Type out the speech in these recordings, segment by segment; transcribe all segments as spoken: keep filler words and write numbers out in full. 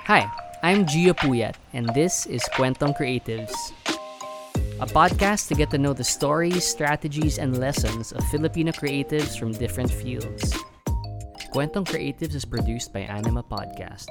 Hi, I'm Gio Puyat, and this is Kwentong Creatives, a podcast to get to know the stories, strategies, and lessons of Filipino creatives from different fields. Kwentong Creatives is produced by Anima Podcasts.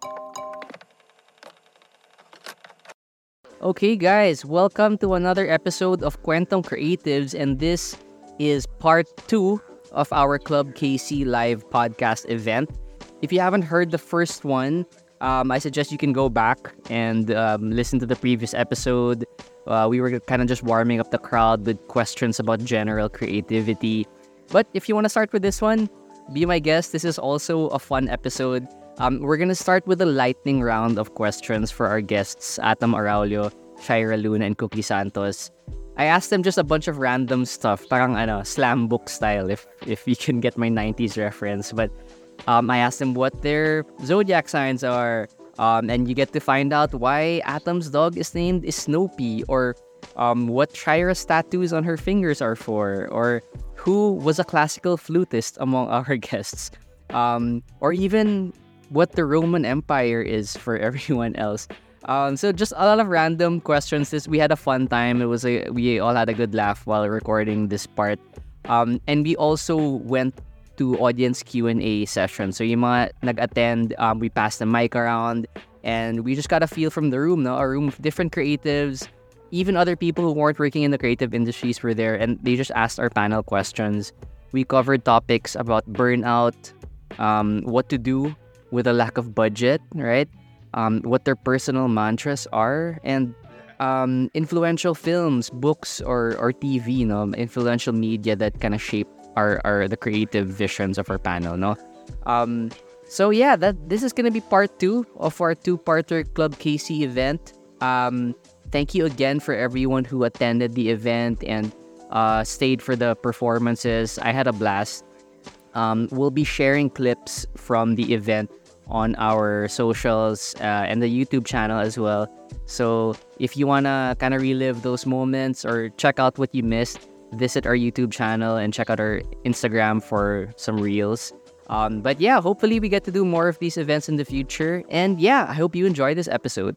Okay, guys, welcome to another episode of Kwentong Creatives, and this is part two of our Club K C live podcast event. If you haven't heard the first one, um, I suggest you can go back and um, listen to the previous episode. Uh, we were kind of just warming up the crowd with questions about general creativity. But if you want to start with this one, be my guest. This is also a fun episode. Um, we're going to start with a lightning round of questions for our guests, Atom Araulio, Shaira Luna, and Cookie Santos. I asked them just a bunch of random stuff, parang ano, slam book style, if if you can get my nineties reference. But um, I asked them what their zodiac signs are, um, and you get to find out why Atom's dog is named Snoopy, or um, what Shaira's tattoos on her fingers are for, or who was a classical flutist among our guests, um, or even what the Roman Empire is for everyone else. Um, so just a lot of random questions. This we had a fun time. It was a we all had a good laugh while recording this part. Um, and we also went to audience Q and A session. So yung mga nag-attend, um, we passed the mic around, and we just got a feel from the room, no? A room of different creatives, even other people who weren't working in the creative industries were there, and they just asked our panel questions. We covered topics about burnout, um, what to do with a lack of budget, right? Um, what their personal mantras are, and um, influential films, books, or or T V, no, influential media that kind of shape our, our the creative visions of our panel, no. Um, so yeah, that this is gonna be part two of our two-parter Club K C event. Um, thank you again for everyone who attended the event and uh, stayed for the performances. I had a blast. Um, we'll be sharing clips from the event on our socials uh, and the YouTube channel as well. So if you want to kind of relive those moments or check out what you missed, visit our YouTube channel and check out our Instagram for some reels. Um, but yeah, hopefully we get to do more of these events in the future. And yeah, I hope you enjoy this episode.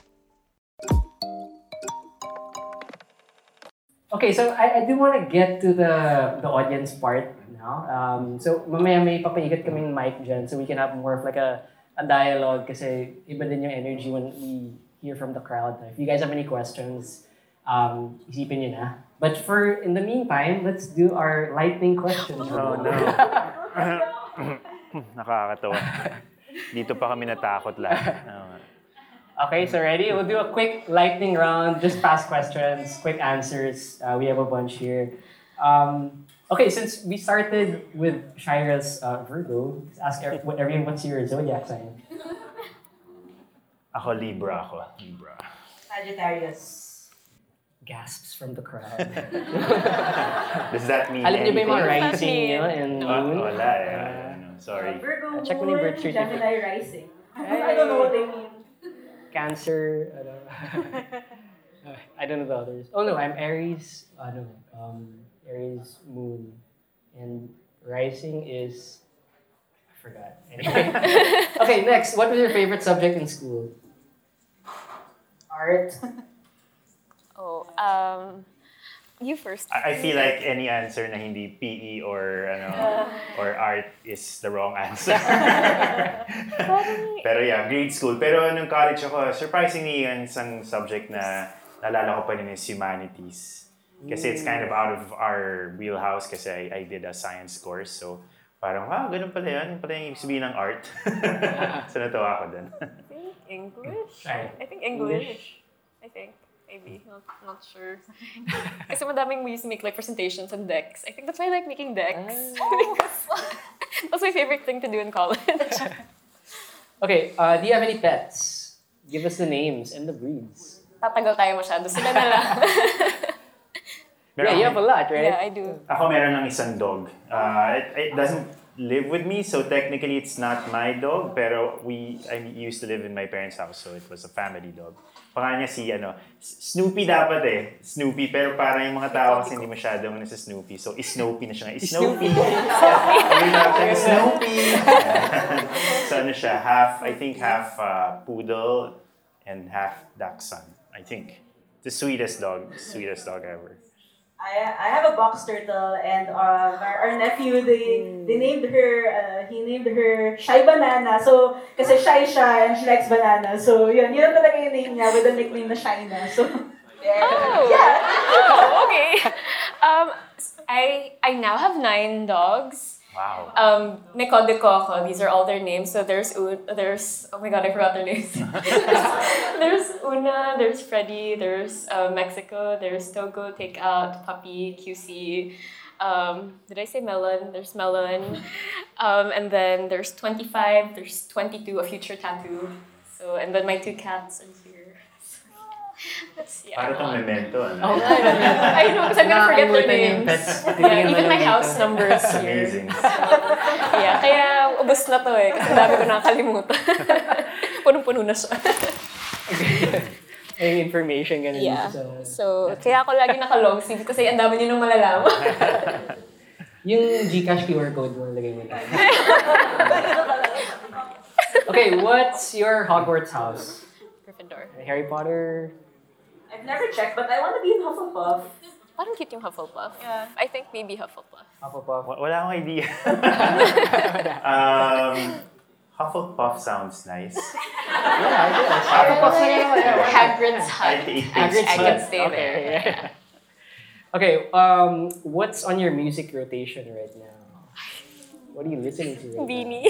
Okay, so I, I do want to get to the the audience part now. Um, so mamaya may papaigot kaming mic dyan so we can have more of like a, a dialogue kasi iba din yung energy when we hear from the crowd. If you guys have any questions, um, isipin nyo na. But for, in the meantime, let's do our lightning questions. Oh, no. Nakakatawa. Dito pa kami natakot lang. Okay, so ready? We'll do a quick lightning round, just fast questions, quick answers. Uh, we have a bunch here. Um, okay, since we started with Shaira's uh, Virgo, let's ask everyone, everyone what's your zodiac sign? Ako, Libra ako. Libra. Sagittarius. Gasps from the crowd. Does that mean Alam niyo ba anything? yung mga rising niyo and Ah, moon? wala eh. Ano, sorry. Virgo, Check mo na yung birth moon, certificate. Gemini rising. I don't know what they mean. Cancer, ano. I don't know the others. Oh no, I'm Aries, ano, um, Aries moon. And rising is, I forgot. Anyway. Okay, next. What was your favorite subject in school? Art. Oh, um, you first. I I feel like any answer na hindi P E or ano or art is the wrong answer. Pero yeah, grade school. Pero nung college ako, surprisingly, yung isang subject na naalala ko pa rin is humanities. Kasi it's kind of out of our wheelhouse kasi I, I did a science course. So parang, wow, ganun pala yan. Yung pala yung ibig sabihin ng art. So natawa ako dun. I think English. Right. I think English. I think. Maybe. Not, not sure. Kasi madaming we used to make like presentations and decks. I think that's why I like making decks. Because that's my favorite thing to do in college. Okay, uh, do you have any pets? Give us the names and the breeds. Tatagal tayo masyado. Sila na lang. Yeah, you have a lot, right? Yeah, I do. Ako meron ng isang dog. Uh, it, it doesn't live with me, so technically it's not my dog, pero we I used to live in my parents' house, so it was a family dog. Pangalan niya si ano, Snoopy dapat eh. Snoopy, pero parang yung mga tao kasi hindi masyadong nasa Snoopy. So, Snoopy na siya. Snoopy! Sabi na siya, Snoopy! So, ano siya, half, I think half uh, poodle and half dachshund, I think. The sweetest dog, sweetest dog ever. I I have a box turtle, and uh, our, our nephew, they they named her, uh, he named her Shy Banana. So, kasi shy siya and she likes banana. So, yun, yun talaga yung name niya with the nickname na Shy na. So, there. Oh. Yeah. Oh, okay. Um, I I now have nine dogs. Wow. Um, Mekode Coco, these are all their names. So there's Un- there's oh my god, I forgot their names. There's Una, there's Freddy, there's uh, Mexico, there's Togo, Takeout, Puppy, Q C. Um, did I say Melon? There's Melon. Um, and then there's twenty-five, there's twenty-two, a future tattoo. So and then my two cats are here. That's, yeah. Para itong memento, ano? Oh, I I know, because I'm gonna forget their Nakakalimutan yung names. pets. Yeah, Titingnan even mo my lang house dito. number is here. Amazing. Yeah, kaya ubos na to eh. Kasi dami ko nakakalimutan. Punong-puno na siya. May information ganun Yeah. dito sa... So, kaya ako lagi naka-long sleeve kasi ang dami niyo nang malalaman. Yung Gcash Q R code mo nalagay mo tayo. Okay, what's your Hogwarts house? Gryffindor. Harry Potter? I've never checked, but I want to be in Hufflepuff. Parang cute yung Hufflepuff. Yeah. I think maybe Hufflepuff. Hufflepuff? Wa- Wala akong idea. um, Hufflepuff sounds nice. Yeah, I guess. Hufflepuff na yun. Hagrid's I hut. think Hagrid's I hut. can stay Okay, there. yeah. Okay, um, what's on your music rotation right now? What are you listening to right now? Beanie.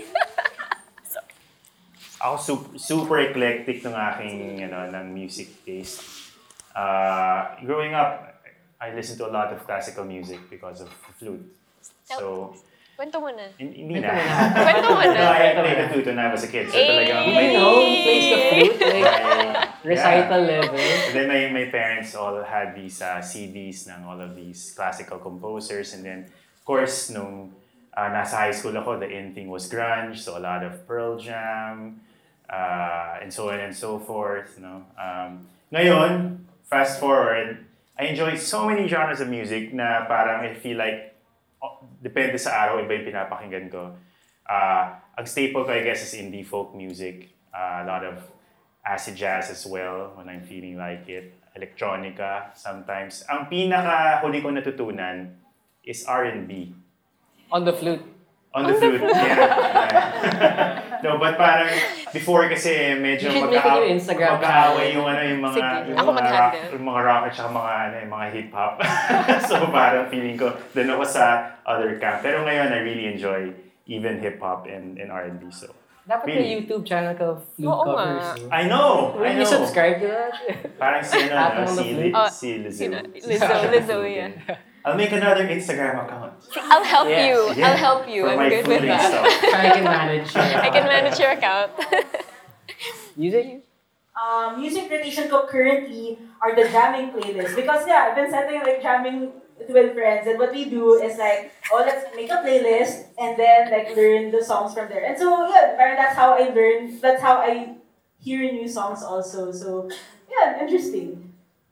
Ako super, super eclectic ng aking ano, ng music taste. Uh, growing up, I listened to a lot of classical music because of the flute. So, Kwento mo na. hin- hindi na. Kwento mo No, na. I played the flute when I was a kid. So Eh. talagang You may, know, he plays the flute, like, recital level. And then my, my parents all had these uh, C Ds ng all of these classical composers. And then, of course, nung uh, nasa high school ako, the in thing was grunge. So a lot of Pearl Jam, uh, and so on and so forth. You know? Um, ngayon, fast forward, I enjoy so many genres of music na parang I feel like, oh, depende sa araw, iba yung pinapakinggan ko. Uh, ang staple ko, I guess, is indie folk music. Uh, a lot of acid jazz as well when I'm feeling like it. Electronica sometimes. Ang pinaka huli ko natutunan is R and B. On the flute. On the flute, yeah. yeah. No, but parang before kasi medyo You should make a new Instagram magkaaway channel. yung ano yung mga Sige. yung Ako mga rock, mag-handle. yung mga rock at saka mga ano yung mga hip hop. So parang feeling ko doon ako sa other camp. Pero ngayon I really enjoy even hip hop and and R and B. So Dapat may Really? YouTube channel ka of flute Oo covers. nga. no? I know, I Will you know. subscribe to that? Parang si ano, Apple no, on the si, flute? Li- Uh, si Lizzo. Sino? Lizzo, Lizzo, yeah. I'll make another Instagram account. I'll help Yes. you. Yeah. I'll help you. For I'm my good with fooling that. stuff. I can manage. uh, I can manage your account. Music? Um, music rotation ko currently are the jamming playlists. Because yeah, I've been setting like jamming with friends, and what we do is like, oh, let's make a playlist and then like learn the songs from there. And so yeah, parang that's how I learn. That's how I hear new songs also. So yeah, interesting.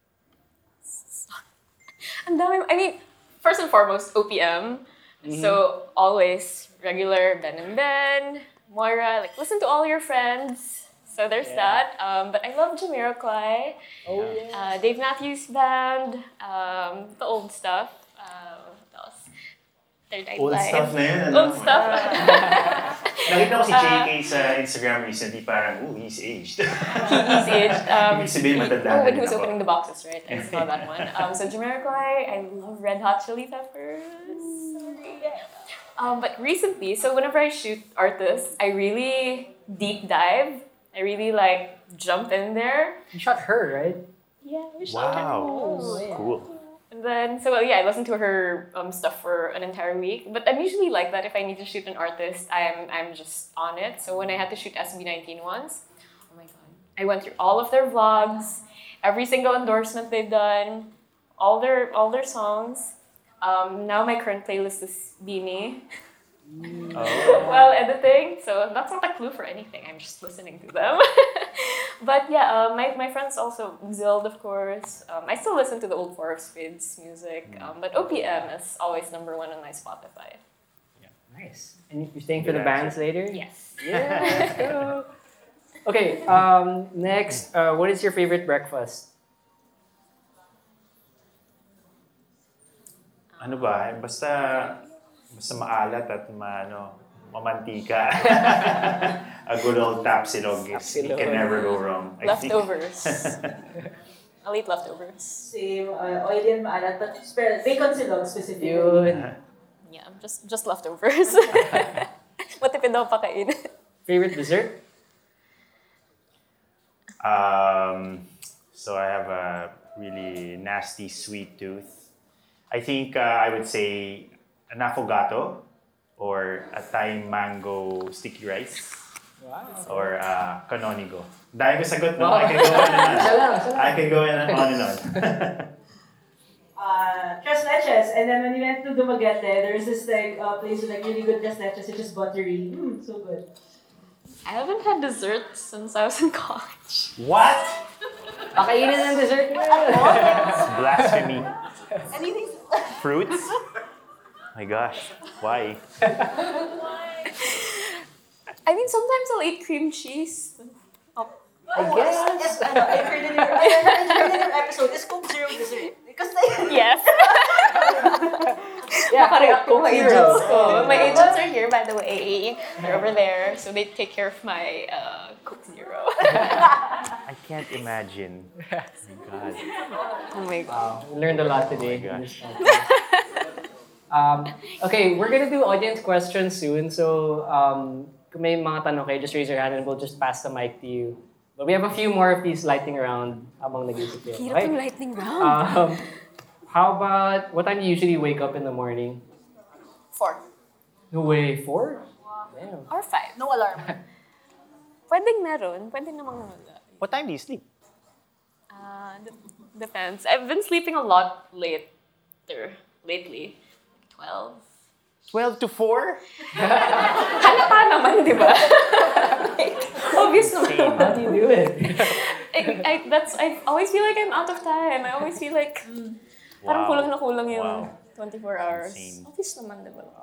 Ang dami, I mean, first and foremost, O P M. So, always regular Ben and Ben, Moira, like, listen to all your friends. So, there's that. Um, but I love Jamiroquai, Oh, yeah. uh, Dave Matthews Band, um, the old stuff. Uh, what else? Third Eye Old Blind. stuff na yun, ano? Old stuff. Nakita ko si J K sa Instagram recently, parang, ooh, he's aged. he, he's aged. Um, Ibig sabihin, matanda oh, na when rin he was ako. opening the boxes, right? I saw that one. Um, so Jamiroquai, I love Red Hot Chili Peppers. Sorry. Um, but recently, so whenever I shoot artists, I really deep dive. I really like jump in there. You shot her, right? Yeah, we shot Wow, her. cool. And then, so well, yeah, I listen to her um, stuff for an entire week. But I'm usually like that. If I need to shoot an artist, I'm I'm just on it. So when I had to shoot S B nineteen once, oh my god, I went through all of their vlogs, every single endorsement they've done, all their all their songs. Um, now my current playlist is Beanie. Oh. while editing. So that's not a clue for anything. I'm just listening to them. But yeah, uh, my, my friends also, Zild, of course. Um, I still listen to the old Forest Spades music. Um, but O P M is always number one on my Spotify. Nice. And you're staying for Good the bands answer. later? Yes. Yeah, let's go. Okay, um, next, uh, what is your favorite breakfast? Ano ba? Basta, basta maalat at ma, ano, mamantika. A good old tapsilog is, you can never go wrong. I think. Leftovers. I'll eat leftovers. Same, uh, oily and maalat, but spare, bacon silog specifically. Yun. Yeah, just just leftovers. Matipid daw pakain. Favorite dessert? Um, so I have a really nasty sweet tooth. I think uh, I would say an affogato or a Thai mango sticky rice Wow. or uh, canonigo. Dahil ko sagot, no? Wow. I can go on and on. Isa lang, isa lang. I can go on and on. And on. Uh, tres leches, and then when we went to Dumaguete, there's this like uh, place with like really good tres leches, which is buttery. Mm, so good. I haven't had dessert since I was in college. What? Pakainin ng dessert mo. It's blasphemy. Anything? Fruits? My gosh, why? I mean, sometimes I'll eat cream cheese. Oh, I guess. Ano, I heard in your, I heard in your episode, is Coke Zero dessert? Because like, yes. Yeah, Makareact Coke ko. My Zero. agents ko. My agents are here, by the way. They're over there, so they take care of my uh, Coke Zero. I can't imagine. My God. Oh my god. Wow, we learned a lot today. Oh my gosh. um, okay, we're gonna do audience questions soon. So, um, kung may mga tanong kayo, just raise your hand and we'll just pass the mic to you. But we have a few more of these lightning round among nag-isip kayo. Hirap yung lightning round. Um, how about, what time do you usually wake up in the morning? Four. No way, four? Damn. Or five. no alarm. Pwedeng meron, pwedeng namang wala. What time do you sleep? Uh, d- depends. I've been sleeping a lot later, lately. twelve. twelve to four? Halata naman, di ba? Like, obvious naman. How do you do it? I, I, that's, I always feel like I'm out of time. I always feel like, parang kulang na kulang yung Wow. twenty-four hours. Insane. Obvious naman, di ba?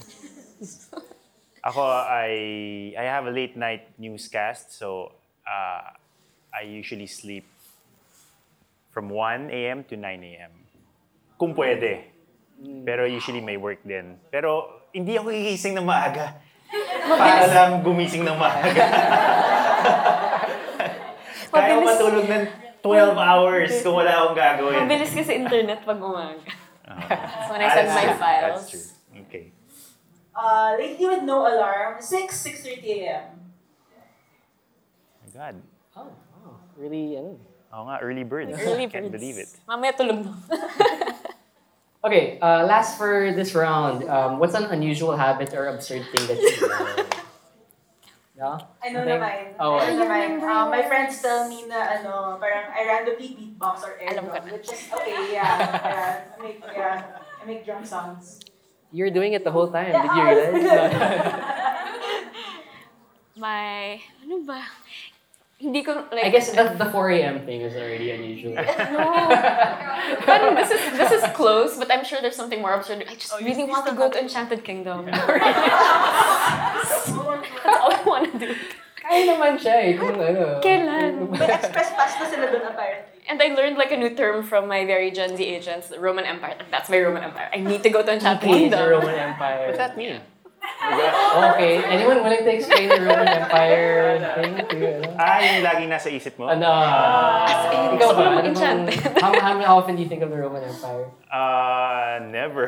Ako, I I have a late night newscast, so uh, I usually sleep from one a.m. to nine a.m. Kung pwede. Pero usually may work din. Pero hindi ako gigising ng maaga. Para lang gumising ng maaga. Kaya ko Mabilis. matulog ng twelve hours kung wala akong gagawin. Mabilis kasi internet pag umaga. Oh. So when I send That's my true. files. That's true. Okay. Uh, lately with no alarm, six, six thirty a.m. My God. Oh, wow. Really, ano? Oo nga, early birds. Early Can't birds. believe it. Mamaya tulog na. Okay, uh, last for this round, um, what's an unusual habit or absurd thing that you do? No? I know Nothing? na mine. Oh, I know na I mine. remember Uh, my yours. friends tell me na ano, parang I randomly beatbox or air Alam ko drum, na. which is okay, yeah. yeah. I make, yeah. I make drum sounds. You're doing it the whole time. Yeah, Did you I was- realize? My, ano ba? Hindi ko, like, I guess the, the four a.m. thing is already unusual. Parang this is this is close, but I'm sure there's something more absurd. I just really want to go to Enchanted Kingdom. That's all I want to do. Kaya naman siya eh. Kung ano. Kailan? May express pass na sila doon apparently. And I learned like a new term from my very Gen Z agents, the Roman Empire. That's my Roman Empire. I need to go to Enchanted Okay, the Kingdom. Roman Empire. What's that mean? Okay, anyone willing to explain the Roman Empire thing to you? Ano? Ah, yung laging nasa isip mo? Ano? in, Ikaw gusto ko ba? lang Ano bang, enchanted. how, how, how often do you think of the Roman Empire? Uh, never.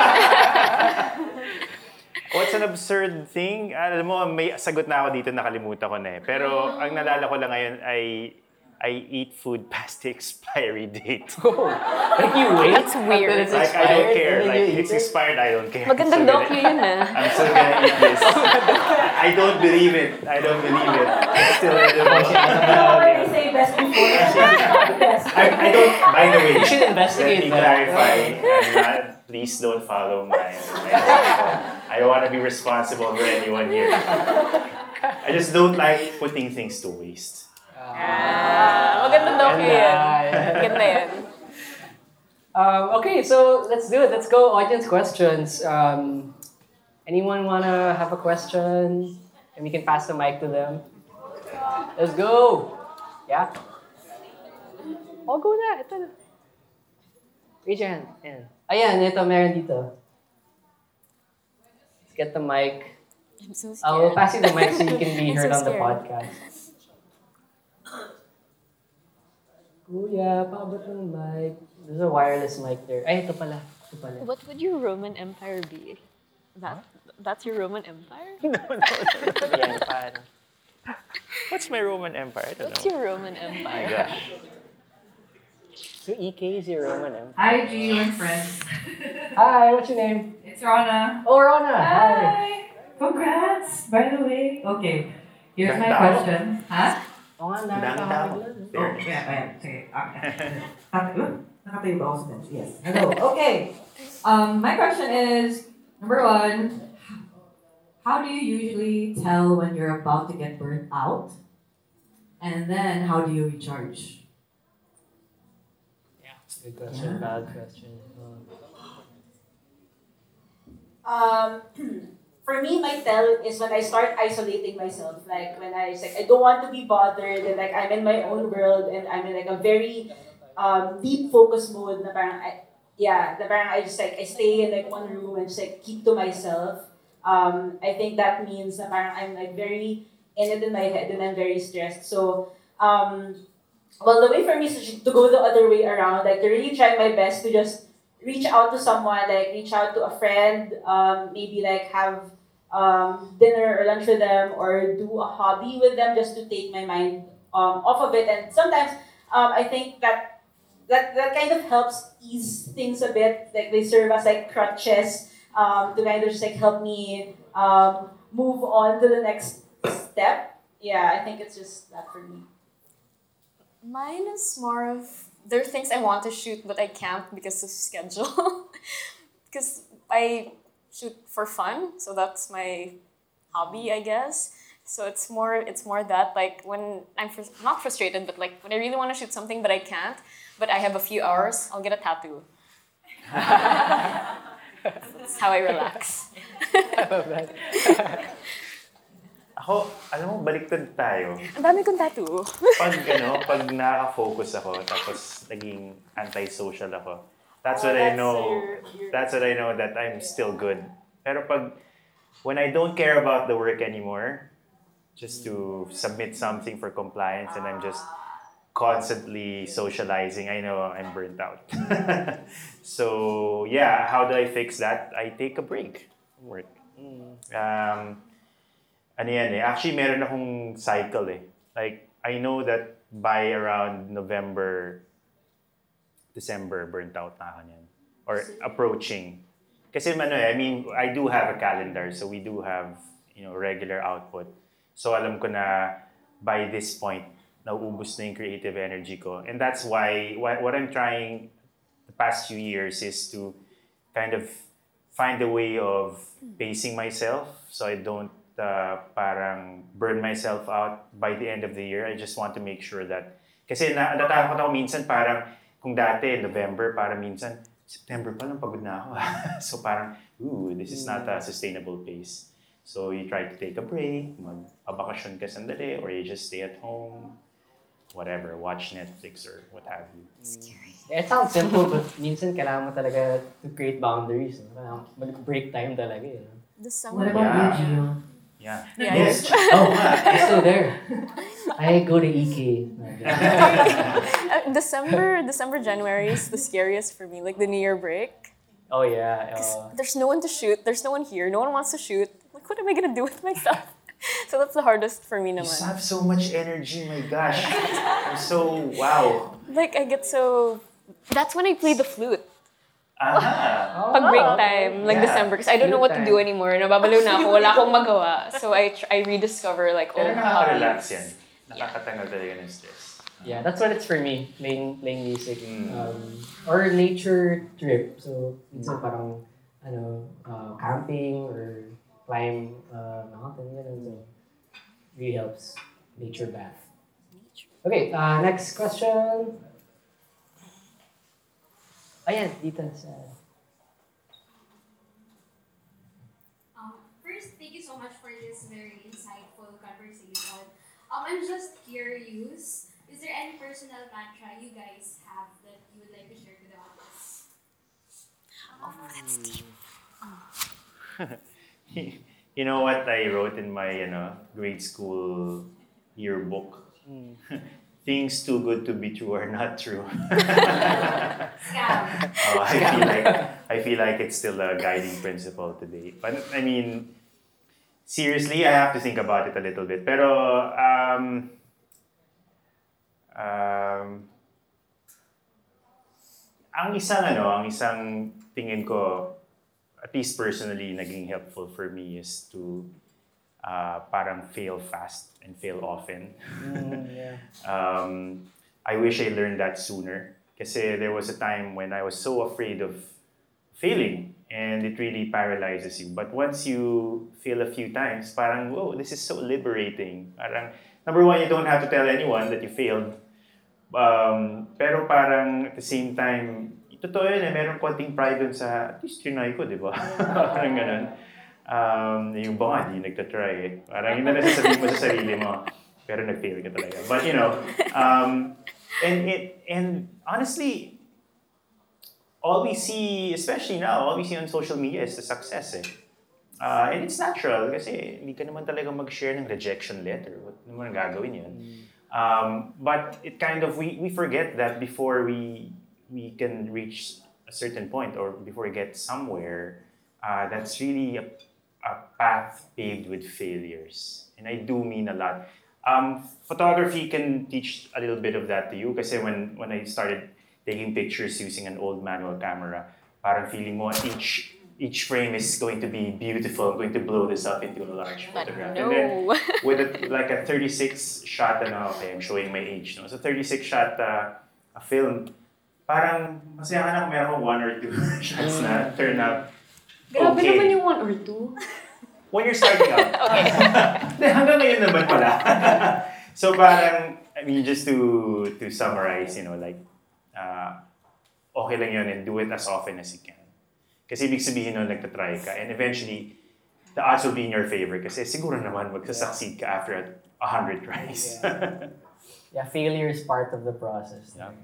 What's an absurd thing? Alam mo, may sagot na ako dito, nakalimutan ko na eh. Pero ang nalala ko lang ngayon ay I eat food past the expiry date. Oh, like you wait? That's weird. until it's Like, I expired don't care. and then Like, you eat it's it? expired, I don't care. Magandang I'm still docu gonna- yun ah. I'm still gonna eat this. I don't believe it. I don't believe it. I'm still edible. You know what they say best before? Best. I, I don't, by the way, You should investigate let me that. clarify. I'm not please don't follow mine. I don't want to be responsible for anyone here. I just don't like putting things to waste. Ah, maganda daw kayo yan. Maganda yan. Um, okay, so let's do it. Let's go audience questions. Um, anyone wanna have a question? And we can pass the mic to them. Let's go. Yeah. I'll go na. Ito na. Raise your hand. Ayan. Ayan, ito, meron dito. Let's get the mic. I'm so scared. I will pass you the mic so you can be I'm heard so on the scared. podcast. Kuya, paabot ng mic. There's a wireless mic there. Ay, ito pala. Ito pala. What would your Roman Empire be? That That's your Roman Empire? Yan, paano? What's my Roman Empire? I don't What's know. your Roman Oh my Empire? gosh. So E K is your Roman Empire. Hi, Gio and friends. Hi, what's your name? It's Rana. Oh, Rona. Hi. Hi. Congrats, by the way. Okay, here's my Ganda. question. Huh? Oo nga, Dang nakakahawig tao. lang. Oh, yeah, ayan. Sige. Okay. Uh, Nakatayo ba ako sa bench? Yes. Hello. Okay. Um, my question is, number one, how do you usually tell when you're about to get burnt out? And then, how do you recharge? Good question, Yeah. bad question. Um, for me, my tell is when I start isolating myself. Like when I like I don't want to be bothered, and like I'm in my own world, and I'm in like a very um, deep focus mode. Na parang I, yeah, na parang I just like I stay in like one room and just like keep to myself. Um, I think that means na parang I'm like very in it in my head, and I'm very stressed. So um, well, the way for me is to go the other way around. Like to really try my best to just reach out to someone, like reach out to a friend, um, maybe like have um, dinner or lunch with them, or do a hobby with them just to take my mind um, off of it. And sometimes um, I think that, that that kind of helps ease things a bit. Like they serve as like crutches um, to kind of just like help me um, move on to the next step. Yeah, I think it's just that for me. Mine is more of, there are things I want to shoot but I can't because of schedule. Because I shoot for fun, so that's my hobby, I guess. So it's more it's more that like when I'm fr- not frustrated, but like when I really want to shoot something but I can't, but I have a few hours, I'll get a tattoo. That's how I relax. I love that. Ako, alam mo, baliktad tayo. Ang dami kong tattoo. Pag, ano, pag nakaka-focus ako, tapos naging antisocial ako, that's Oh, what I that's know, your- your- that's what I know that I'm still good. Pero pag, when I don't care about the work anymore, just to submit something for compliance and I'm just constantly socializing, I know I'm burnt out. So, yeah, how do I fix that? I take a break from work. Um, ano yan eh, actually meron akong cycle eh. Like, I know that by around November, December, burnt out na ako niyan. Or approaching. Kasi ano eh, I mean, I do have a calendar, so we do have, you know, regular output. So alam ko na by this point, nauubos na yung creative energy ko. And that's why, what, what I'm trying the past few years is to kind of find a way of pacing myself so I don't uh, parang burn myself out by the end of the year. I just want to make sure that, kasi na, natakot ako minsan parang, kung dati, November, parang minsan, September pa lang pagod na ako. So parang, ooh, this is not a sustainable pace. So you try to take a break, mag-abakasyon ka sandali, or you just stay at home, whatever, watch Netflix or what have you. It sounds simple, but minsan kailangan mo talaga to create boundaries. No? Kailangan mag-break time talaga. Eh. December. What about Yeah. you, Gio? Yeah. Yeah, Yes. Oh, it's still there. I go to E K. Uh, December, December, January is the scariest for me, like the New Year break. Oh, yeah. Uh, There's no one to shoot. There's no one here. No one wants to shoot. Like, what am I gonna do with myself? So that's the hardest for me You naman. have so much energy, my gosh. I'm so, wow. Like, I get so... That's when I play the flute. Aha. Pag break time, like Yeah. December, because I don't know what to do Flute time. anymore. Nababaliw na ako. Wala akong magawa. So I tr- I rediscover like, oh, Pero nakaka-relax hobbies. yan. Nakakatanggal talaga ng stress. Yeah, that's what it's for me, playing playing music. Mm. Um, or nature trip. So, it's a parang, ano, uh, camping or climb uh, mountain, ganun. So, really helps. Nature bath. Okay, uh, next question. Ayan, dito sa... Um, first, thank you so much for this very insightful conversation. Um, I'm just curious, is there any personal mantra you guys have that you would like to share to the audience? You know what I wrote in my you know grade school yearbook? Things too good to be true are not true. Scam. Oh, I feel like I feel like it's still a guiding principle today. But I mean, seriously, I have to think about it a little bit. Pero um, um, ang isang ano, ang isang tingin ko, at least personally, naging helpful for me is to uh, parang fail fast and fail often. Mm, yeah. Um, I wish I learned that sooner. Kasi there was a time when I was so afraid of failing and it really paralyzes you. But once you fail a few times, parang, whoa, this is so liberating. Parang, number one, you don't have to tell anyone that you failed. Um, pero parang at the same time, totoo yun eh, meron konting pride dun sa, at least trinay ko, di ba? Parang ganun. Um, yung ba nga, di nagtatry eh. Parang yun na nasasabihin mo sa sarili mo. Pero nag-fail ka talaga. But you know, um, and it and honestly, all we see, especially now, all we see on social media is the success eh. Uh, and it's natural kasi hindi ka naman talaga mag-share ng rejection letter. What naman ang gagawin yun? Um, but it kind of, we, we forget that before we we can reach a certain point or before we get somewhere, uh, that's really a, a path paved with failures. And I do mean a lot. Um, photography can teach a little bit of that to you kasi when, when I started taking pictures using an old manual camera, parang feeling mo each each frame is going to be beautiful. I'm going to blow this up into a large But photograph. no. And then with a, like a thirty-six shot, ano, okay, I'm showing my age. No? So thirty-six shot uh, a film, parang masaya ka na kung meron ko one or two shots na turn out Grabe okay. naman yung one or two. When you're starting out. Okay. Hanggang ngayon naman pala. So parang, I mean, just to to summarize, you know, like, uh, okay lang yun and do it as often as you can. Kasi ibig sabihin nun, nagtatry ka and eventually, the odds will be in your favor kasi siguro naman magsasucceed ka after a hundred tries. Yeah. Yeah, failure is part of the process. Yeah.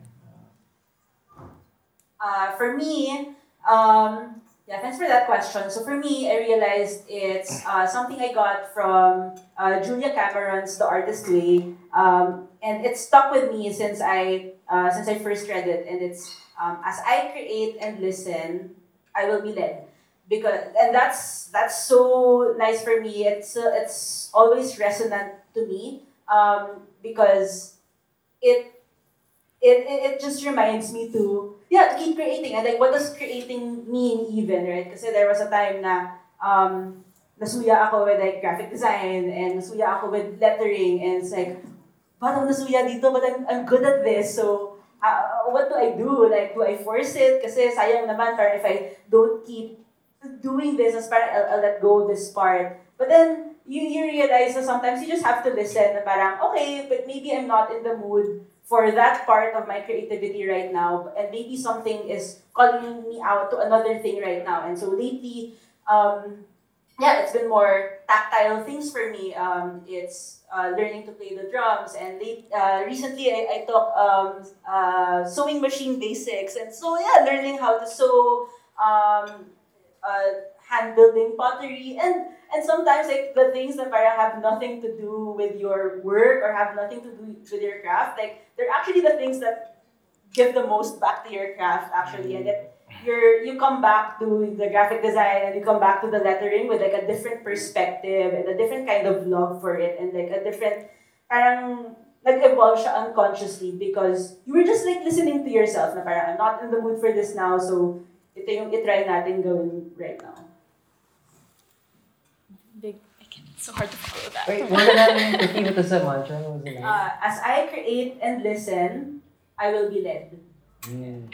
Uh, for me, um, yeah, thanks for that question. So for me, I realized it's uh, something I got from uh, Julia Cameron's The Artist Way, um, and it stuck with me since I uh, since I first read it. And it's um, as I create and listen, I will be led. Because and that's that's so nice for me. It's uh, it's always resonant to me um, because it, it it it just reminds me to yeah to keep creating and like what does creating mean even, right? Kasi there was a time na um, nasuya ako with like graphic design and nasuya ako with lettering and it's like parang nasuya dito but I'm I'm good at this so. Uh, what do I do? Like, do I force it? Kasi sayang naman, parang if I don't keep doing this, as parang I'll, I'll let go of this part. But then, you, you realize that sometimes you just have to listen na parang, okay, but maybe I'm not in the mood for that part of my creativity right now. And maybe something is calling me out to another thing right now. And so lately, um, yeah, it's been more tactile things for me. Um, it's uh, learning to play the drums, and late, uh, recently I, I took um, uh, sewing machine basics, and so yeah, learning how to sew, um, uh, hand building pottery, and and sometimes like the things that parang have nothing to do with your work or have nothing to do with your craft, like they're actually the things that give the most back to your craft actually, and it. You're, you come back to the graphic design and you come back to the lettering with like a different perspective and a different kind of love for it and like a different, parang nag-evolve siya unconsciously because you were just like listening to yourself na parang I'm not in the mood for this now so ito yung itry natin gawin right now. Big, I can so hard to follow that. Wait, wala na lang yung what was the mantra? What was the line? Uh, as I create and listen, I will be led. Mm.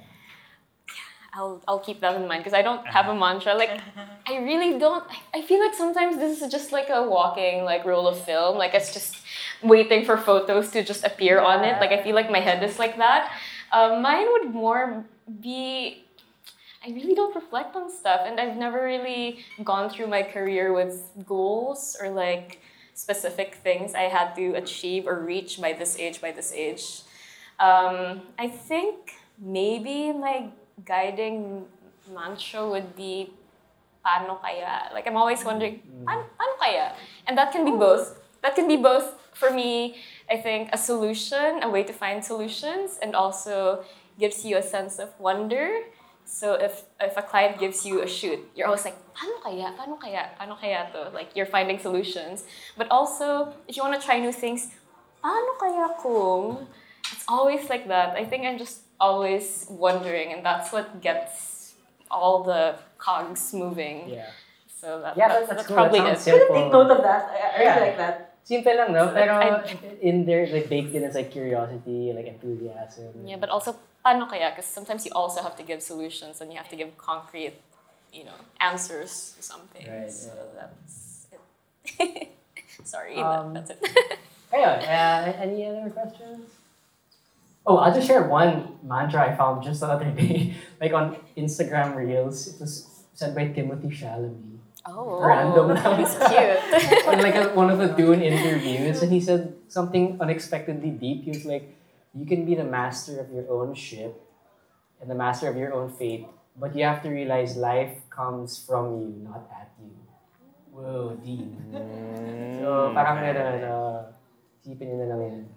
I'll I'll keep that in mind because I don't have a mantra. Like I really don't. I, I feel like sometimes this is just like a walking like roll of film. Like it's just waiting for photos to just appear on it. Like I feel like my head is like that. Um, mine would more be. I really don't reflect on stuff, and I've never really gone through my career with goals or like specific things I had to achieve or reach by this age, by this age. Um, I think maybe my guiding mantra would be paano kaya? Like I'm always wondering, paano, paano kaya? And that can be both. That can be both for me, I think, a solution, a way to find solutions, and also gives you a sense of wonder. So if if a client gives you a shoot, you're always like, paano kaya? Paano kaya? Paano kaya to? Like you're finding solutions. But also, if you want to try new things, paano kaya kung? It's always like that. I think I'm just always wondering, and that's what gets all the cogs moving. Yeah. So that, Yeah, that's, that's that's cool. probably That it. sounds I'm gonna simple. take note of that. I, I really Yeah. like that. Simple lang, no? Pero I- in there, like, baked in is like curiosity, like enthusiasm. Yeah, but also paano kaya? Because sometimes you also have to give solutions and you have to give concrete, you know, answers to something. Right, So yeah. that's it. Sorry, Um, that's it. Ayun, uh, any other questions? Oh, I'll just share one mantra I found just the other day, like on Instagram Reels. It was said by Timothy Chalamet. Oh, Random lang. he's cute. On like a, one of the Dune interviews, and he said something unexpectedly deep. He was like, "You can be the master of your own ship and the master of your own fate, but you have to realize life comes from you, not at you." Whoa, deep. So parang gano'n, uh, isipin nyo na lang yan.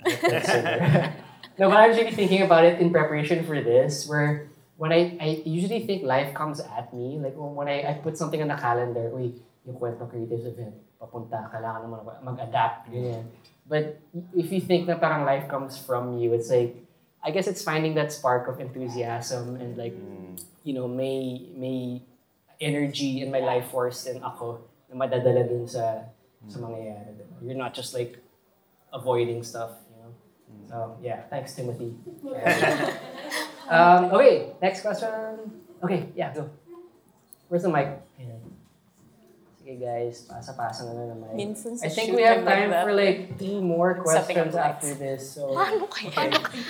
No, but I was really thinking about it in preparation for this, where when I, I usually think life comes at me, like when I, I put something on the calendar, uy, yung Kwentong Creatives event, papunta, kailangan naman ako mag-adapt, ganyan. But if you think na parang life comes from you, it's like, I guess it's finding that spark of enthusiasm and like, you know, may, may energy and may life force in ako na madadala dun sa, sa mangyayari. You're not just like avoiding stuff, you know? So, yeah, thanks, Timothy. um, okay, next question. Okay, yeah, go. Where's the mic? Ayan. Sige guys, pasa-pasa na na mic. Minsan sa I think shoot we have like time that. for like two more Setting up questions lights. after this. So, Paano kaya? Paano kaya?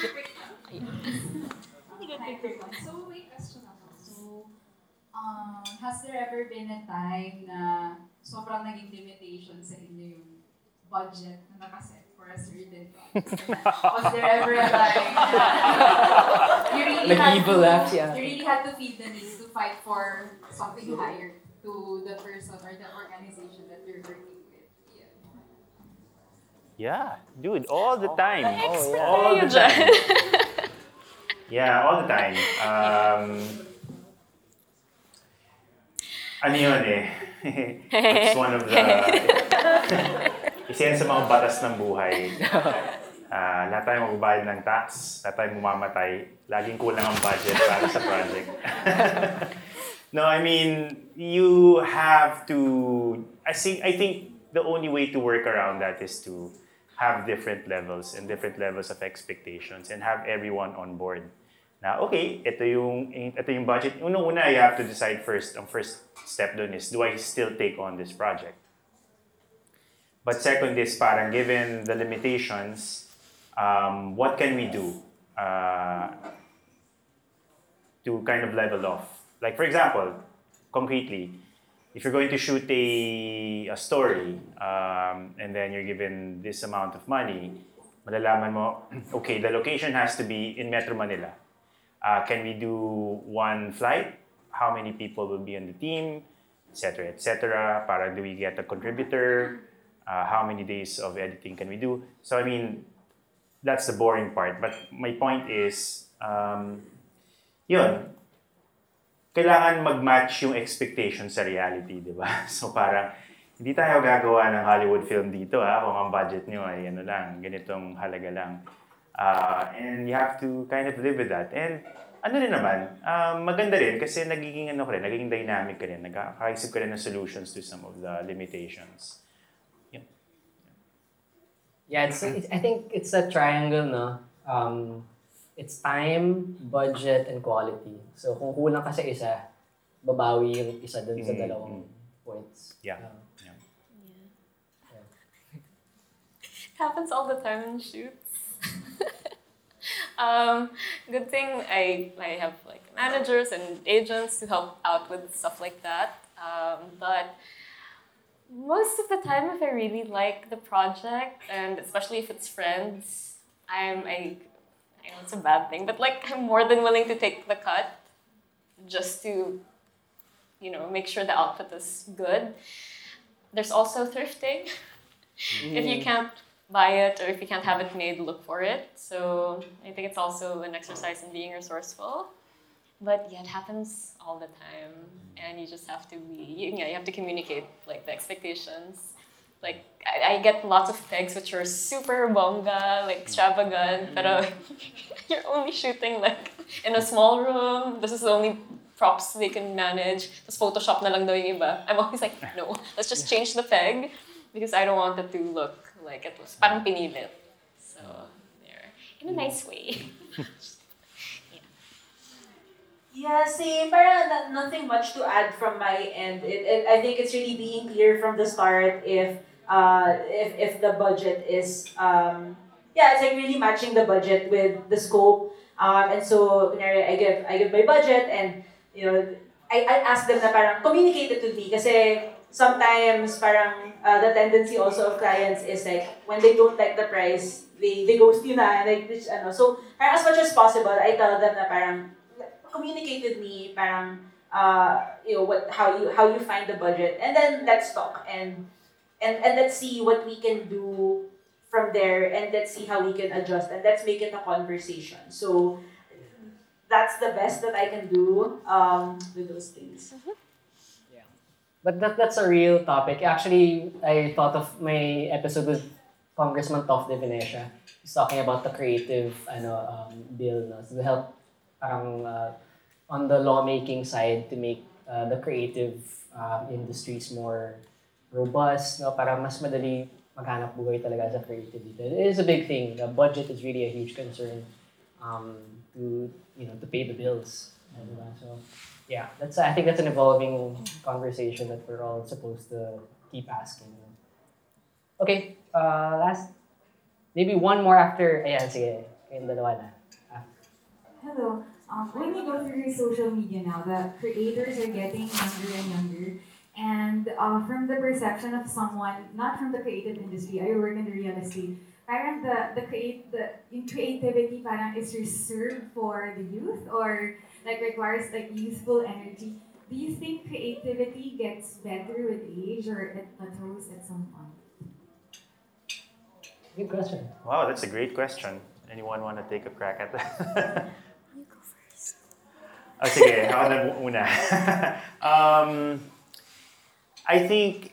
So, may question ako. So, um, has there ever been a time na sobrang naging limitation sa inyo yung budget na nakaset for a certain project? Was there ever a time na you really Like had evil to, laughs, yeah. you really had to feed the needs to fight for something higher to the person or the organization that you're working with? Yeah. Yeah, dude, all the time. Expert all tayo the dyan. time. Yeah, all the time. Um, ano yun eh? It's one of the... Isa yan sa mga batas ng buhay. Ah, lahat tayo magbabayad ng tax, lahat tayo mamamatay, laging kulang ang budget para sa project. No, I mean, you have to... I think, I think the only way to work around that is to have different levels and different levels of expectations and have everyone on board. Na, okay, ito yung, ito yung budget. Unang-una, you have to decide first, ang first step dun is, do I still take on this project? But second is, parang given the limitations, um, what can we do uh, to kind of level off? Like, for example, concretely, if you're going to shoot a, a story um, and then you're given this amount of money, malalaman mo, okay, the location has to be in Metro Manila. Uh, can we do one flight? How many people will be on the team? Etc. Etc. Para do we get a contributor? Uh, how many days of editing can we do? So I mean, that's the boring part. But my point is, um, yun, kailangan mag-match yung expectation sa reality, di ba? So parang, hindi tayo gagawa ng Hollywood film dito, ha? Kung ang budget nyo ay ano lang, ganitong halaga lang. Uh, and you have to kind of live with that. And ano rin naman, um, maganda rin kasi nagiging ano ka rin, nagiging dynamic ka rin, nagkakaisip ka rin ng solutions to some of the limitations. Yeah, it's, it's I think it's a triangle, no? Um, it's time, budget, and quality. So kung kulang ka sa isa, babawi yung isa dun sa Mm, dalawang mm. points. Yeah. Um, Yeah. It happens all the time in shoots. um, good thing I I have like managers and agents to help out with stuff like that. Um, but most of the time, if I really like the project, and especially if it's friends, I'm I, I know it's a bad thing, but like I'm more than willing to take the cut just to, you know, make sure the outfit is good. There's also thrifting. If you can't buy it or if you can't have it made, look for it. So I think it's also an exercise in being resourceful. But yeah, it happens all the time, and you just have to be, you, yeah, you have to communicate like the expectations. Like I, I get lots of pegs which are super bongga, like extravagant, but you're only shooting like in a small room. This is the only props they can manage. Just Photoshop na lang daw yung iba. I'm always like, no, let's just change the peg because I don't want it to look like it was parang pinilit. So there, in a nice way. Yeah, same. Parang no- nothing much to add from my end. It, it, I think it's really being clear from the start if uh if, if the budget is um yeah, it's like really matching the budget with the scope. Um and so kunyari, I give I give my budget, and you know I, I ask them na parang communicate it with me kasi sometimes parang uh, the tendency also of clients is like when they don't like the price, they they ghost you na, like which ano. So parang as much as possible I tell them na parang communicate with me parang uh you know what how you how you find the budget, and then let's talk, and and and let's see what we can do from there, and let's see how we can adjust, and let's make it a conversation. So that's the best that I can do um with those things. But that that's a real topic. Actually, I thought of my episode with Congressman Toff de Venecia. He's talking about the creative ano, um, bill no? So to help parang, uh, on the lawmaking side to make uh, the creative um, industries more robust, no? Para mas madali maghanap buhay talaga sa creativity. It is a big thing. The budget is really a huge concern um, to you know to pay the bills. Diba? So yeah, that's I think that's an evolving conversation that we're all supposed to keep asking. Okay, uh, last maybe one more after. Ayan, sige. Kayong dalawa na. Hello. Um, when you go through social media now, the creators are getting younger and younger. And uh, from the perception of someone, not from the creative industry, I work in the real estate. Parang the the create the in creativity parang is reserved for the youth or like requires like youthful energy. Do you think creativity gets better with age or it plateaus at some point? Good question. Wow, that's a great question. Anyone want to take a crack at that? You go first. Oh, sige, ako na una. um, I think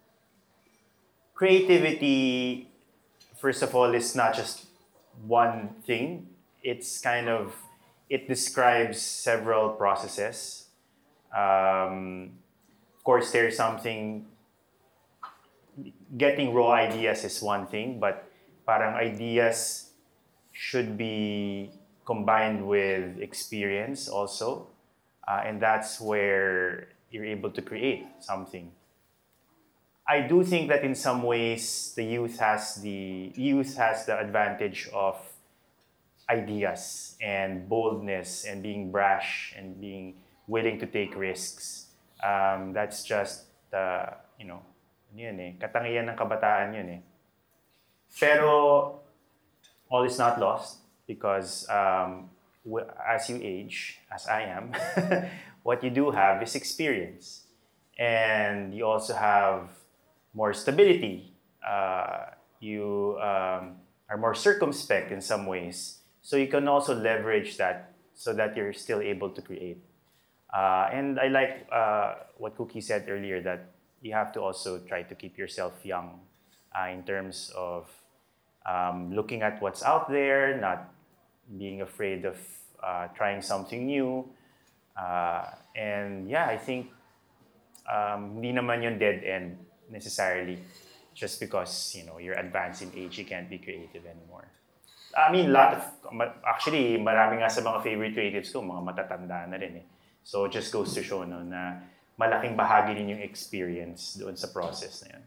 creativity, first of all, is not just one thing. It's kind of, it describes several processes. Um, of course, there's something, getting raw ideas is one thing, but parang ideas should be combined with experience also. Uh, and that's where you're able to create something. I do think that in some ways the youth has the youth has the advantage of ideas and boldness and being brash and being willing to take risks. Um, that's just the, you know, yun eh, katangian ng kabataan yun eh. Pero all is not lost because um, w- as you age, as I am, what you do have is experience. And you also have more stability. Uh, you um, are more circumspect in some ways. So you can also leverage that so that you're still able to create. Uh, and I like uh, what Cookie said earlier, that you have to also try to keep yourself young uh, in terms of um, looking at what's out there, not being afraid of uh, trying something new. Uh, and yeah, I think um, hindi naman yung dead end necessarily. just because, you know, you're advanced in age, you can't be creative anymore. I mean, lot of, ma- actually, marami nga sa mga favorite creatives ko, mga matatanda na rin eh. So, it just goes to show, no, na malaking bahagi din yung experience doon sa process na yun.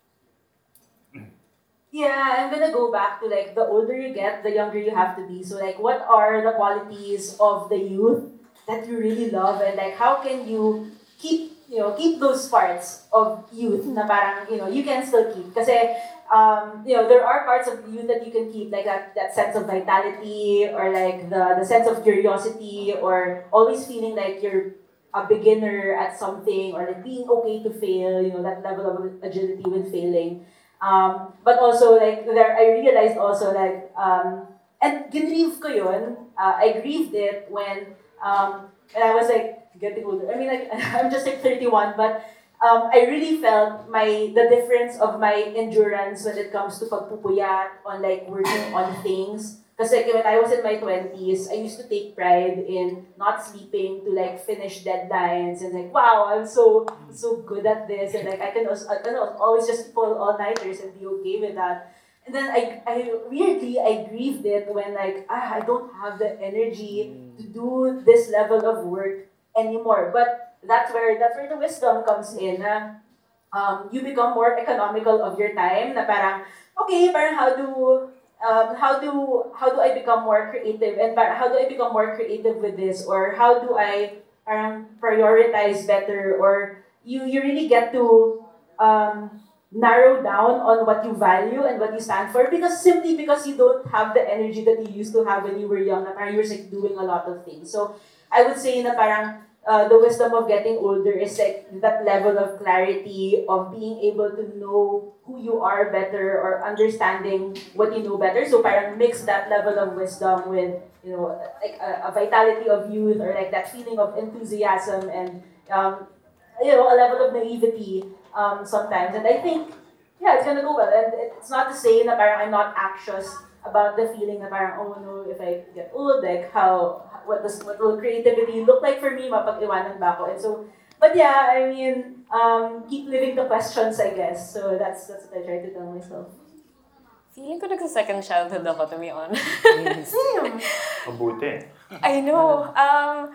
Yeah, I'm gonna go back to like the older you get, the younger you have to be. So like, what are the qualities of the youth that you really love, and like how can you keep you know keep those parts of youth na parang you know you can still keep? Kasi um, you know there are parts of youth that you can keep, like that that sense of vitality, or like the the sense of curiosity, or always feeling like you're a beginner at something, or like being okay to fail. You know that level of agility with failing. Um, but also, like, there, I realized also, like, um, and ginrieve ko yun, uh, I grieved it when, um, when I was, like, getting older. I mean, like, I'm just, like, thirty-one, but um, I really felt my, the difference of my endurance when it comes to pagpupuyat, on, like, working on things. Because, like, when I was in my twenties, I used to take pride in not sleeping to, like, finish deadlines, and, like, wow, I'm so so good at this, and, like, I can also, I can always just pull all-nighters and be okay with that. And then I, I weirdly, I grieved it when, like, ah, I don't have the energy to do this level of work anymore. But that's where, that's where the wisdom comes in, na um, you become more economical of your time, na parang, okay, parang how do, Um, how do how do I become more creative, and par- how do I become more creative with this, or how do I parang prioritize better, or you you really get to um, narrow down on what you value and what you stand for, because simply because you don't have the energy that you used to have when you were young, na parang you were like doing a lot of things. So I would say na parang uh, the wisdom of getting older is like that level of clarity of being able to know who you are better, or understanding what you know better. So parang mix that level of wisdom with, you know, like a, a vitality of youth, or like that feeling of enthusiasm, and um, you know, a level of naivety um, sometimes. And I think, yeah, it's gonna go well. And it's not to say that parang I'm not anxious about the feeling that parang, oh no, if I get old, like how, what does, what will creativity look like for me, mapag-iwanan ba ako? And so, but yeah, I mean, um, keep living the questions, I guess. So that's that's what I try to tell myself. Feeling ko nagsa-second childhood ako, to be honest. Same. Mabuti. I know. Um,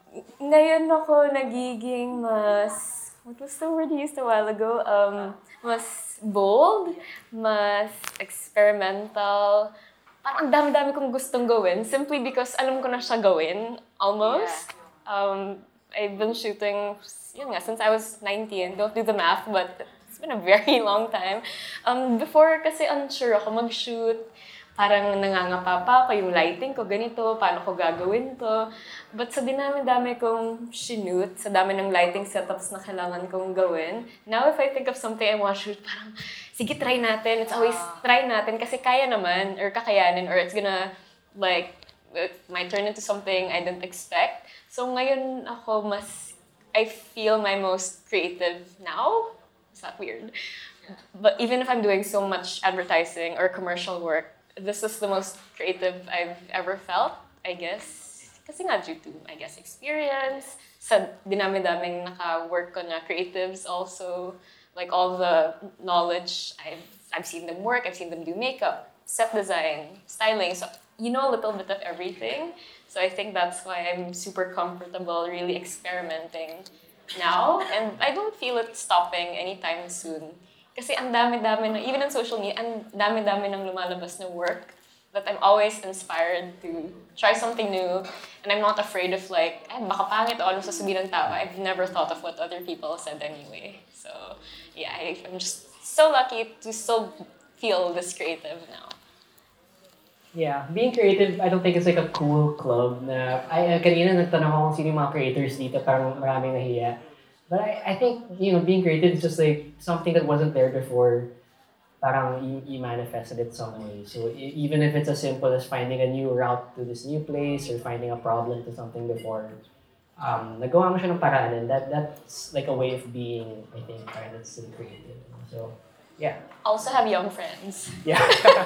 ngayon ako nagiging mas, what was the word you used a while ago? Um, mas bold, mas experimental. Parang ang dami-dami kong gustong gawin, simply because alam ko na siya gawin, almost. Yeah. Um, I've been shooting, yun nga, since I was nineteen. Don't do the math, but it's been a very long time. Um, before kasi unsure ako mag-shoot. Parang nangangapa pa ako yung lighting ko, ganito, paano ko gagawin to. But sa dinami-dami kong shoot, sa dami ng lighting setups na kailangan kong gawin, now if I think of something I want to shoot, parang, sige, try natin. It's always try natin kasi kaya naman, or kakayanin, or it's gonna, like, it might turn into something I didn't expect. So ngayon ako mas, I feel my most creative now. Is that weird? But even if I'm doing so much advertising or commercial work, this is the most creative I've ever felt, I guess. Kasi nga due to, I guess, experience. Sa dinami-daming naka-work ko na creatives also. Like all the knowledge, I've, I've seen them work, I've seen them do makeup, set design, styling. So you know a little bit of everything. So I think that's why I'm super comfortable really experimenting now. And I don't feel it stopping anytime soon. Kasi ang dami-dami na, even on social media, ang dami-dami ng lumalabas na work that I'm always inspired to try something new. And I'm not afraid of like, eh, baka pangit o anong sasabihin ng tao. I've never thought of what other people said anyway. So yeah, I, I'm just so lucky to still feel this creative now. Yeah, being creative, I don't think it's like a cool club na, ay, uh, kanina nagtanong ako kung sino yung mga creators dito, parang maraming nahiya. But I, I think, you know, being creative is just like something that wasn't there before, parang you, you manifested it some way. So e- even if it's as simple as finding a new route to this new place or finding a problem to something before, um, nagawa mo siya ng paraan, and that, that's like a way of being, I think, parang that's still creative. So, yeah. Also have young friends. Yeah.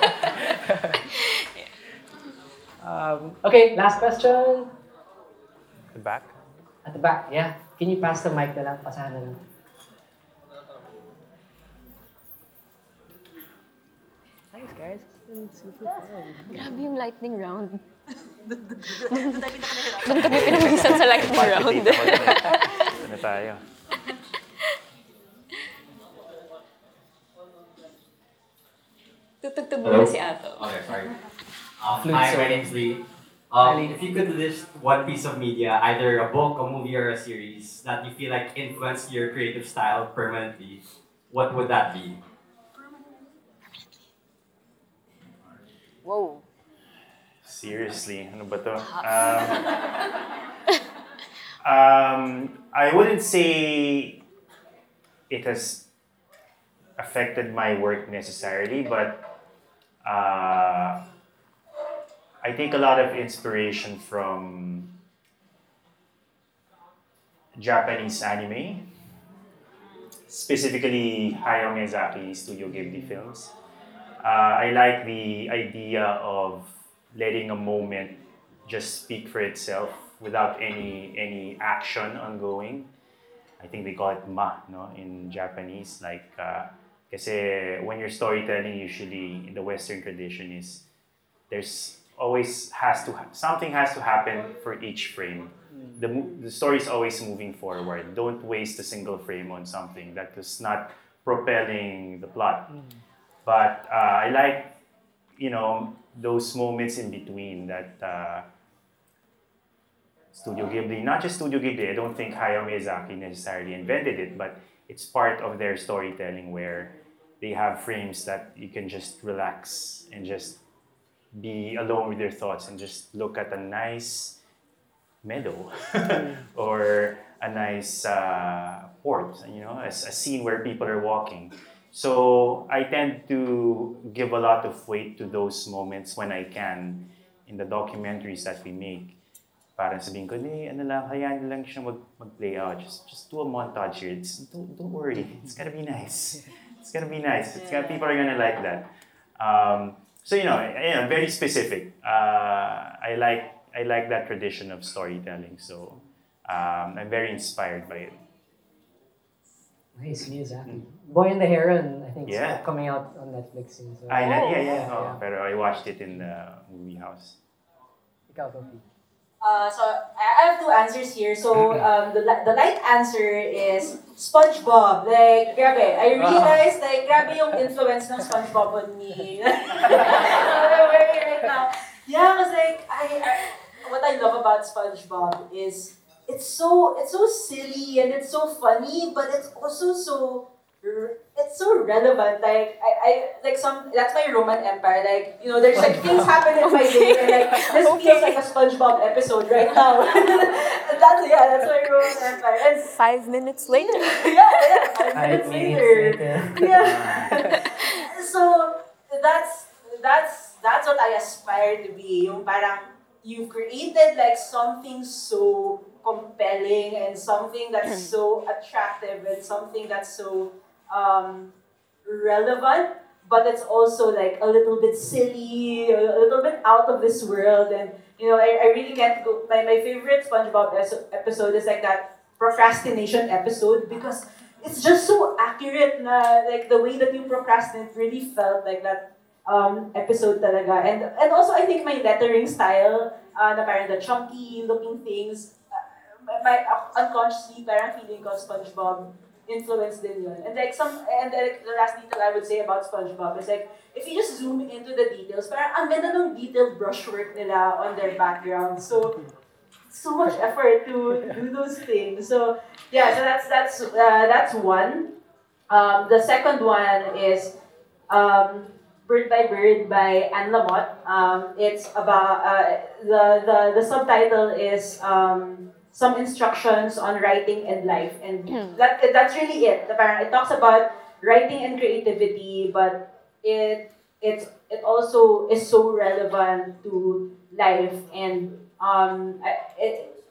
Um, okay, last question. The back? At the back, yeah. Can you pass the mic na lang? Pasahan na lang. Nice, guys. It's super fun. Grabe yung lightning round. Doon kami pinag-isan sa lightning round. Ano tayo? Tutugtog muna si Ato. Okay, sorry. Um, Flute hi, solo. my name's Lee. Hi, Um, Lee. if you could list one piece of media, either a book, a movie, or a series, that you feel like influenced your creative style permanently, what would that be? Whoa. Seriously, ano ba to? Um, um, I wouldn't say it has affected my work necessarily, but uh, I take a lot of inspiration from Japanese anime, specifically Hayao Miyazaki Studio Ghibli films. Uh, I like the idea of letting a moment just speak for itself without any any action ongoing. I think they call it ma, no, in Japanese. Like, uh, kasi when you're storytelling, usually in the Western tradition is there's always has to ha- something has to happen for each frame. The mo- the story is always moving forward. Don't waste a single frame on something that is not propelling the plot. But uh, I like, you know, those moments in between that uh, Studio Ghibli, not just Studio Ghibli, I don't think Hayao Miyazaki necessarily invented it, but it's part of their storytelling where they have frames that you can just relax and just be alone with your thoughts and just look at a nice meadow or a nice uh, port, you know, a, a scene where people are walking. So I tend to give a lot of weight to those moments when I can in the documentaries that we make. Parang sabihin ko, eh, ano lang, hayaan lang siya mag, mag-play out. Just, just do a montage here. It's, don't, don't worry. It's gonna be nice. It's gonna be nice. It's gonna, people are gonna like that. Um, so, you know, I, I'm very specific. Uh, I like I like that tradition of storytelling. So um, I'm very inspired by it. Nice, Miyazaki. Boy and the Heron, I think Yeah. it's coming out on Netflix soon. So. I, yeah, yeah, yeah. Oh, yeah. pero I watched it in the movie house. Ikaw, Kofi. Uh, so I I have two answers here. So um, the li- the light answer is SpongeBob. Like, grabe. I realized like grabe yung influence ng SpongeBob on me. right now. Yeah, cause like I, I what I love about SpongeBob is it's so it's so silly and it's so funny, but it's also so r- it's so relevant. Like I, I like some that's my Roman Empire. Like, you know, there's like things happen in my day and like this feels like a SpongeBob episode right now. And that's yeah, that's my Roman Empire. And Five minutes later. yeah, yeah, five Five minutes minutes later. later. Yeah. So that's that's that's what I aspire to be. Yung parang you've created like something so compelling and something that's so attractive and something that's so um, relevant, but it's also like a little bit silly, a little bit out of this world. And you know, I, I really can't go. My, my favorite SpongeBob es- episode is like that procrastination episode because it's just so accurate. Na like the way that you procrastinate really felt like that um, episode talaga. And and also I think my lettering style, uh, na parang the chunky looking things, uh, my uh, unconsciously parang feeling ko SpongeBob influence din yun. And like some, and like the last detail I would say about SpongeBob is like, if you just zoom into the details, parang ang ganda ng detailed brushwork nila on their background. So, so much effort to do those things. So, yeah, so that's, that's, uh, that's one. Um, the second one is um, Bird by Bird by Anne Lamott. Um, it's about, uh, the, the, the subtitle is, um, some instructions on writing and life, and that that's really it. The parang it talks about writing and creativity, but it it's it also is so relevant to life. And um, I- it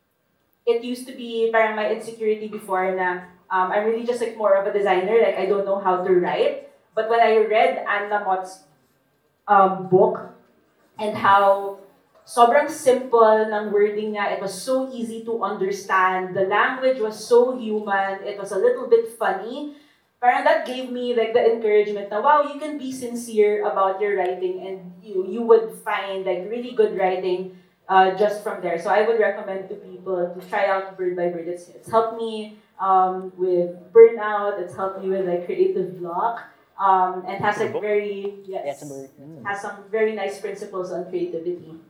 it used to be parang my insecurity before na um, I'm really just like more of a designer. Like I don't know how to write, but when I read Anne Lamott's um, book and how sobrang simple ng wording niya. It was so easy to understand. The language was so human. It was a little bit funny. parang that gave me like the encouragement na, wow, you can be sincere about your writing and you you would find like really good writing uh, just from there. So I would recommend to people to try out Bird by Bird. It's, it's helped me um, with burnout. It's helped me with like creative block. Um, and has like very yes, has some very nice principles on creativity.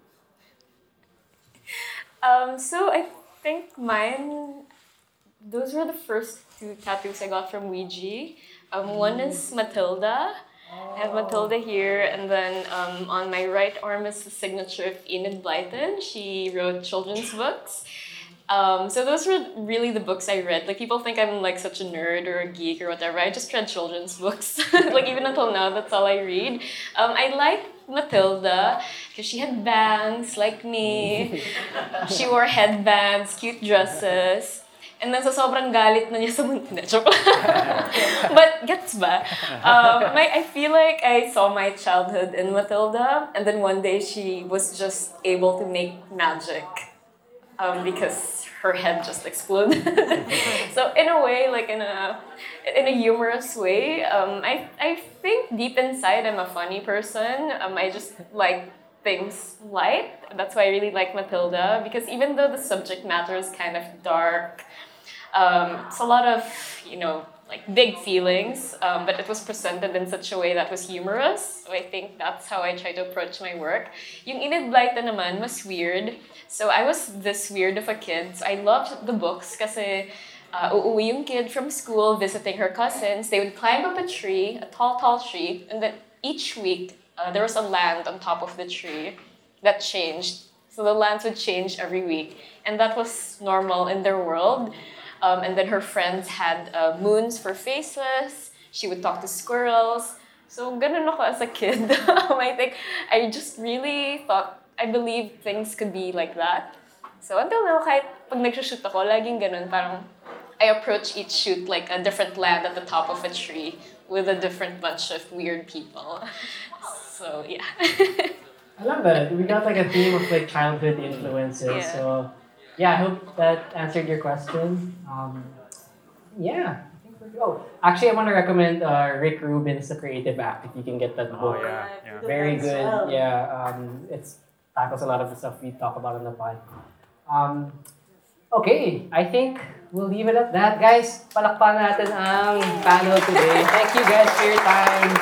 Um, so I think mine, those were the first two tattoos I got from Ouija. Um, one is Matilda. I have Matilda here, and then um, on my right arm is the signature of Enid Blyton. She wrote children's books. Um, so those were really the books I read. Like, people think I'm like such a nerd or a geek or whatever. I just read children's books. Like, even until now, that's all I read. Um, I like Matilda because she had bangs like me. She wore headbands, cute dresses. And then sa sobrang galit na niya sa mundo. But gets ba? Um, my, I feel like I saw my childhood in Matilda, and then one day she was just able to make magic um, because her head just exploded. So in a way, like in a in a humorous way, um, I I think deep inside I'm a funny person. Um, I just like things light. That's why I really like Matilda, because even though the subject matter is kind of dark, um, it's a lot of, you know, like big feelings, um, but it was presented in such a way that was humorous. So I think that's how I try to approach my work. Yung Enid Blyton naman was weird. So I was this weird of a kid. So I loved the books kasi uh, uuwi yung kid from school visiting her cousins. They would climb up a tree, a tall, tall tree, and then each week uh, there was a land on top of the tree that changed. So the lands would change every week, and that was normal in their world. Um, and then her friends had uh, moons for faces. She would talk to squirrels. So ganun ako as a kid. I think I just really thought, I believed things could be like that. So until now, kahit pag nagsushoot ako, laging ganun. Parang I approach each shoot like a different land at the top of a tree with a different bunch of weird people. So yeah. I love that. We got like a theme of like childhood influences. Yeah. So yeah, I hope that answered your question. Um, yeah, I think we're good. Oh, actually, I want to recommend uh, Rick Rubin's The Creative Act if you can get that book. Oh, yeah. yeah. Very As good. well. Yeah, um, it's tackles a lot of the stuff we talk about on the pod. Um, okay, I think we'll leave it at that, guys. Palakpan natin ang panel today. Thank you guys for your time.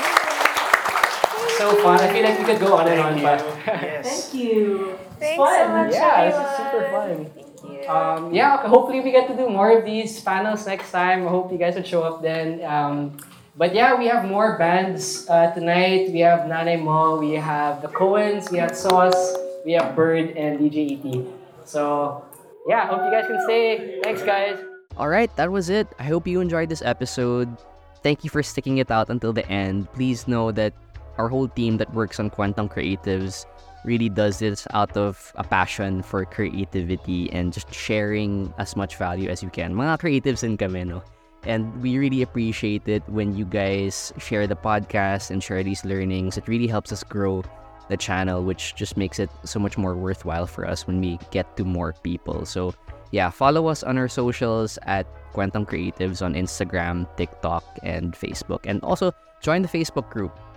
So fun. I feel like we could go on and on, but Yes. Thank you. It's Thanks fun. so much, yeah, this everyone. is super fun. Thank you. Um, yeah, okay, hopefully we get to do more of these panels next time. I hope you guys would show up then. Um, but yeah, we have more bands uh, tonight. We have Nanay Mo, we have the Coens, we have Sauce, we have Bird, and D J E T. So yeah, hope you guys can stay. Thanks, guys. All right, that was it. I hope you enjoyed this episode. Thank you for sticking it out until the end. Please know that our whole team that works on Quantum Creatives really does this out of a passion for creativity and just sharing as much value as you can. Mga creatives din kami, no? And we really appreciate it when you guys share the podcast and share these learnings. It really helps us grow the channel, which just makes it so much more worthwhile for us when we get to more people. So yeah, follow us on our socials at Quantum Creatives on Instagram, TikTok, and Facebook. And also join the Facebook group.